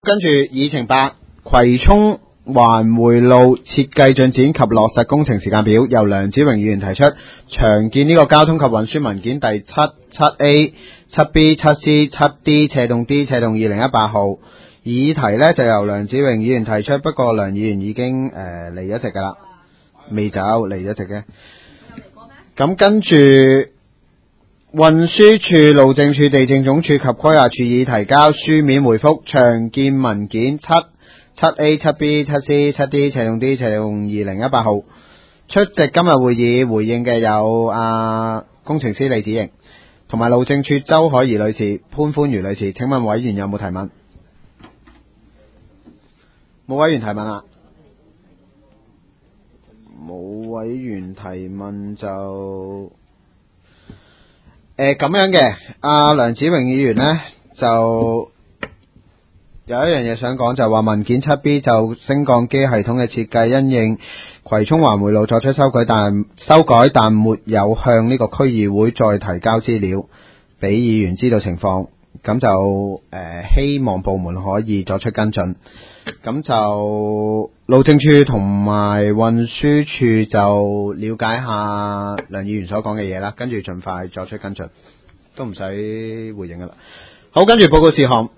跟住議程8，葵涌環迴路設計進展及落實工程時間表，由梁子榮議員提出，詳見呢個交通及運輸文件第7、7A、7B、7C、7D/D/2018 號。議題呢就由梁子榮議員提出，不過梁議員已經離咗席㗎啦，未走離咗席嘅。咁跟住運輸處、路政處、地政總署及規劃處已提交書面回覆，詳見文件7、7A、7B、7C、7D/D/2018 號。出席今日會議回應嘅有工程師李子瑩同埋路政處周海怡女士、潘歡如女士。請問委員有冇提問？冇委員提問啦。冇委員提問就咁樣嘅。梁子榮議員呢，就有一樣嘢想講，就係話文件7B 就升降機系統嘅設計因應葵涌環迴路作出修改，但沒有向呢個區議會再提交資料俾議員知道情況，咁就希望部門可以作出跟進。咁就路政處同埋運輸處就了解下梁議員所講嘅嘢啦，跟住盡快作出跟進，都唔使回應噶啦。好，跟住報告事項。